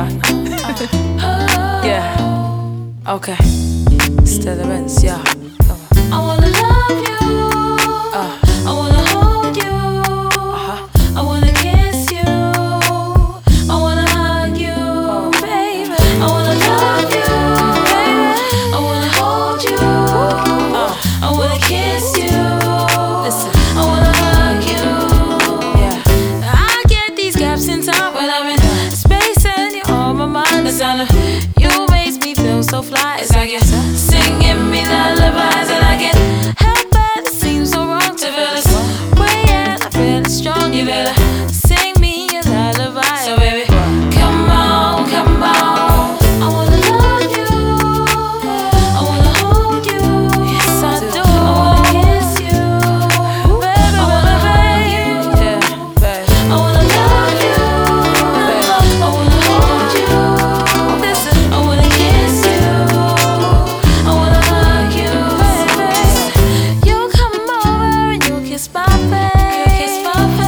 Yeah. Yeah. Okay. Still the rinse, yeah. Come on. I wanna love you. I wanna hold you. I wanna kiss you. I wanna hug you, baby. I wanna love you, baby. I wanna hold you. I wanna kiss you. Listen. I wanna hug you. Yeah. I get these gaps in time when I'm in space and you're on my mind. The sound of you makes me feel so fly. It's like you're singing me lullabies, and I get held back. It seems so wrong to feel this way, and I feel it strong. You better sing me a lullaby, so baby, come on, come on. I wanna love you. I wanna hold you. Yes, I do. I wanna kiss you, baby. I wanna hug you. Yeah, babe. I wanna love you. I wanna hold you. Listen. I wanna kiss you. I wanna hug you, baby. You come over and you kiss my face.